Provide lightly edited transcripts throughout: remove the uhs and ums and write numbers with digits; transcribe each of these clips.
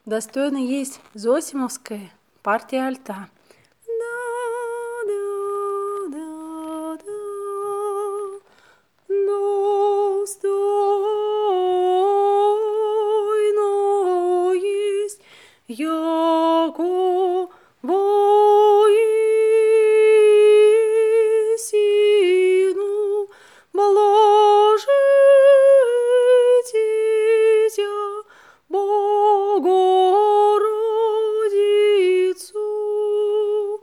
достойно есть Зосимовская партия альта. Достойно есть, яко воистину блажитеся Богородицу,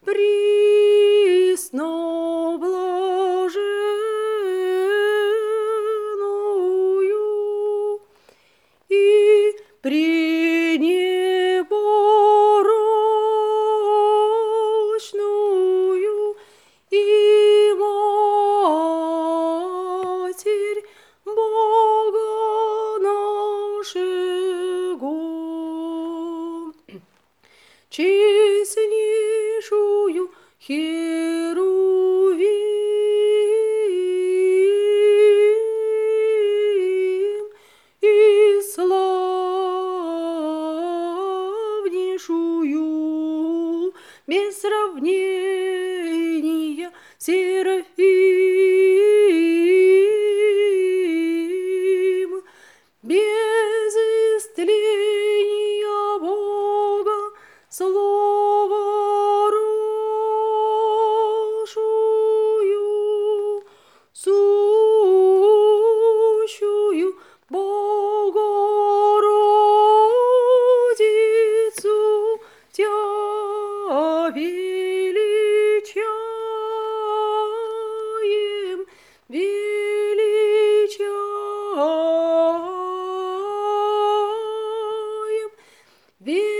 пресноблаженную и пренепорочную, и Матерь Бога нашего, честнейшую Херувим и славнейшую без сравнения Серафим, без истления Бога слово рожую, сущую Богородицу Тя величаем, величаем, величаем.